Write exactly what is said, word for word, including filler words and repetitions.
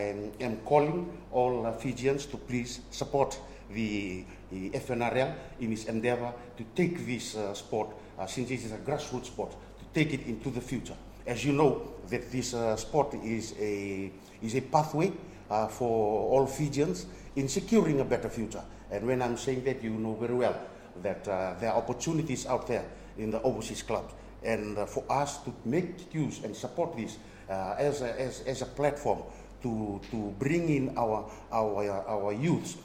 I am calling all uh, Fijians to please support the, the F N R L in its endeavor to take this uh, sport, uh, since it is a grassroots sport, to take it into the future. As you know, that this uh, sport is a, is a pathway uh, for all Fijians in securing a better future. And when I'm saying that, you know very well that uh, there are opportunities out there in the overseas clubs. And uh, for us to make use and support this uh, as, a, as, as a platform to, to bring in our, our, our youths